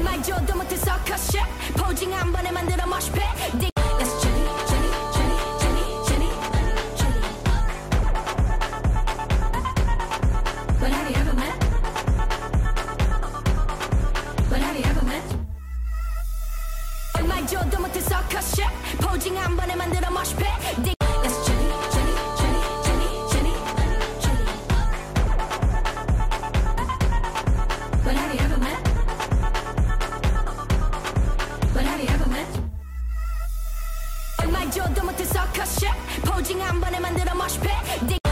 말조도 못해서 컷샷 포징 한 번에 만들어 mosh pit. That's Jenny, Jenny, Jenny, Jenny, Jenny, Jenny. But have you ever met? But have you ever met? 말조도 못해서 컷샷 포징 한 번에 만들어 mosh pit. That's Jenny, Jenny, Jenny, Jenny, Jenny, Jenny. But have you ever met? But have you ever met? 말조도 못해서 컷샷 포징 한 번에 만들어 mosh pit.